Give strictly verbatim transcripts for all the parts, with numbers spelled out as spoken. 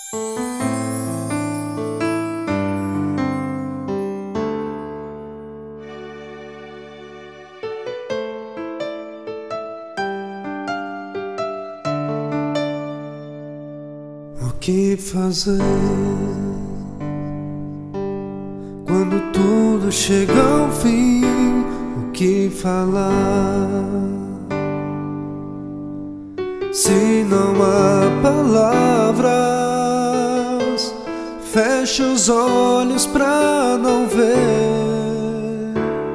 O que fazer quando tudo chega ao fim? O que falar se não há palavras? Fecha os olhos pra não ver.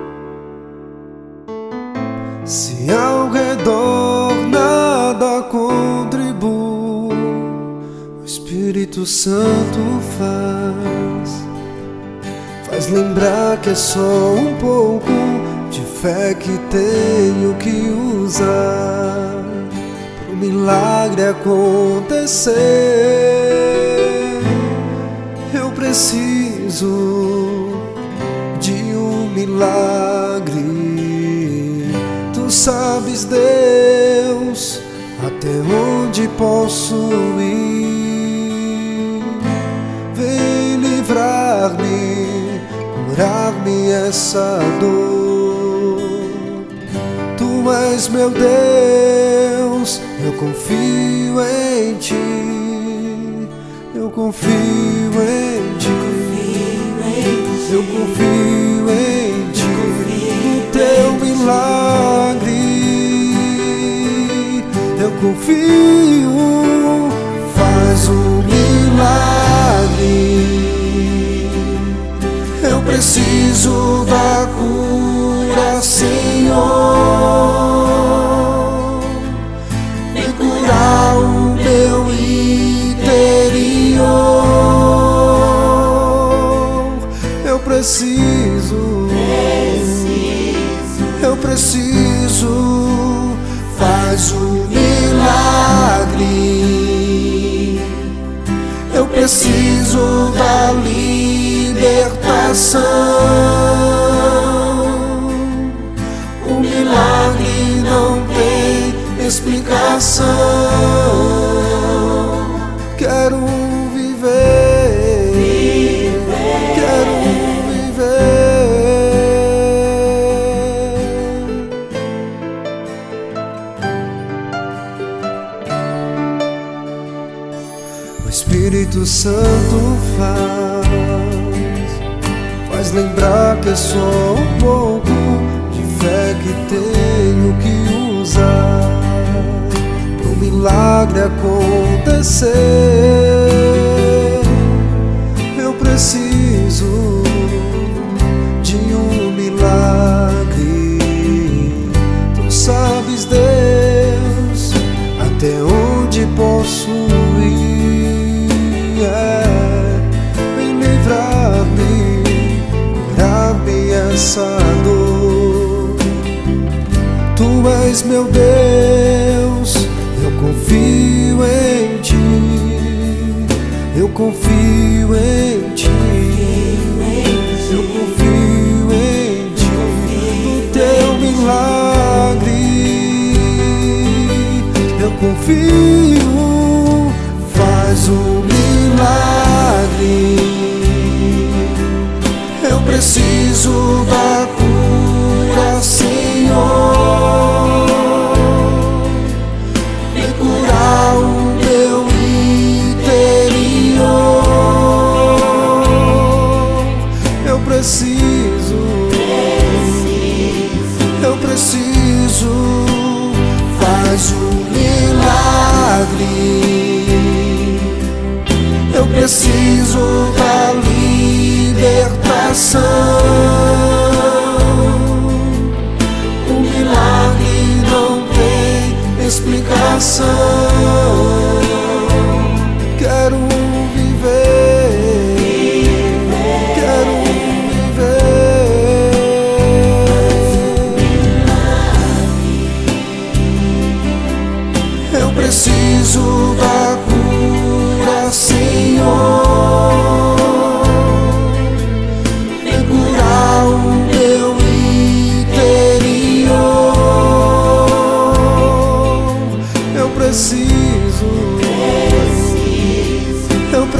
Se ao redor nada contribui, o Espírito Santo faz Faz lembrar que é só um pouco de fé que tenho que usar pro milagre acontecer. Eu preciso de um milagre. Tu sabes, Deus, até onde posso ir. Vem livrar-me, curar-me essa dor. Tu és meu Deus, eu confio em Ti. Eu confio em Ti. Eu confio em Ti. No Teu milagre eu confio. Faz um milagre. Eu preciso da cura, Senhor. Vem curar o meu interior. Eu preciso, eu preciso. Faz um milagre. Eu preciso da libertação. O milagre não tem explicação. Quero viver, viver. Quero viver. O Espírito Santo faz Faz lembrar que é só um pouco de fé que tenho que usar pro milagre acontecer. Eu preciso de um milagre. Tu sabes, Deus, até onde posso ir. É, vem livrar-me, essa dor. Tu és meu Deus, eu confio em Ti. Eu confio em Ti. Eu confio em Ti. No Teu milagre eu confio. Faz um milagre. Eu preciso da cura, Senhor. Vem curar o meu interior. Eu preciso, eu preciso. Faz um milagre. Eu preciso da libertação. O milagre não tem explicação. Quero viver, quero viver. Eu preciso da cura, Senhor.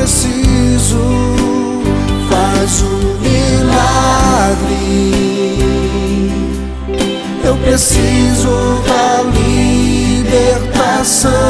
preciso, faz um milagre. Eu preciso da libertação.